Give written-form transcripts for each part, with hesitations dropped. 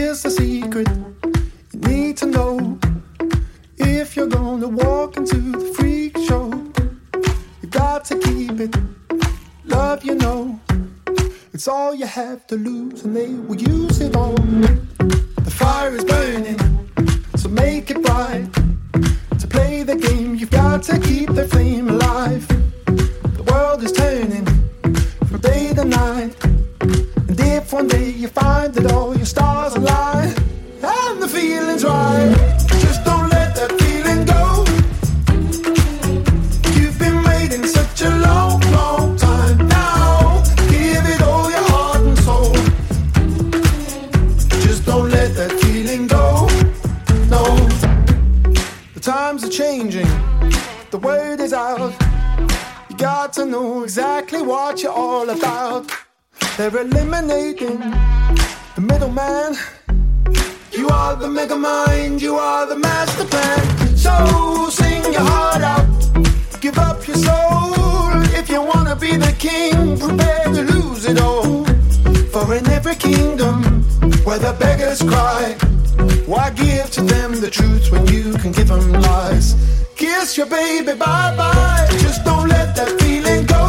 Here's the secret you need to know. If you're gonna walk into the freak show, you got to keep it. Love, you know, it's all you have to lose, and they will use it all. The fire is burning, so make it bright. To play the game, you've got to keep the flame alive. The world is turning from day to night, and if one day you find that all your stars align and the feeling's right, just don't let that feeling go. You've been waiting such a long, long time. Now give it all your heart and soul. Just don't let that feeling go. No, the times are changing, the word is out. You got to know exactly what you're all about. They're eliminating the middleman. You are the mega mind, you are the master plan. So sing your heart out, give up your soul. If you wanna be the king, prepare to lose it all. For in every kingdom where the beggars cry, why give to them the truth when you can give them lies? Kiss your baby bye-bye, just don't let that feeling go.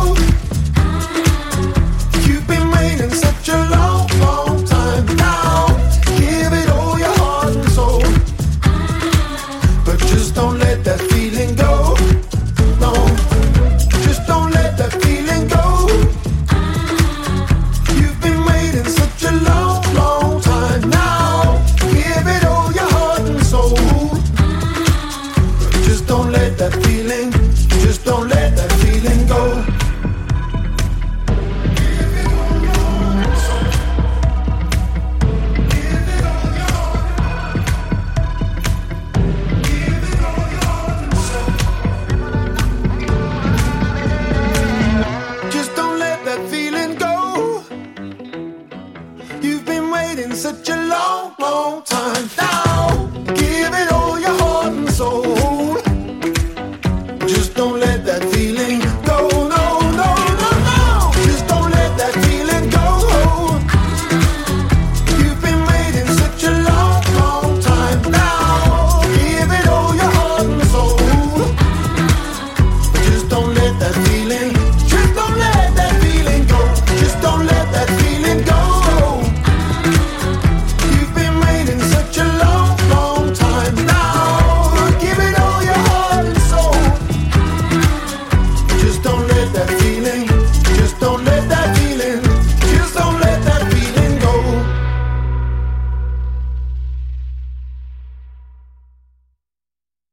You've been waiting such a long, long time. Now give it all your heart and soul, but just don't let that feeling go. No, just don't let that feeling go. You've been waiting such a long, long time. Now give it all your heart and soul, but just don't let that feeling, just don't let that feeling go. Just don't let that feeling go. You've been waiting such a long, long time. Now